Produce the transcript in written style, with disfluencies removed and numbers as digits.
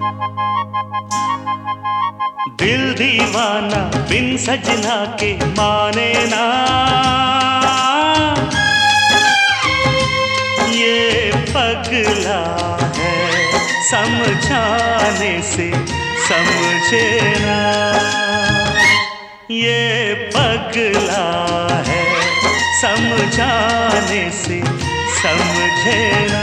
दिल दीवाना बिन सजना के माने ना, ये पगला है समझाने से समझे ना, ये पगला है समझाने से समझे ना।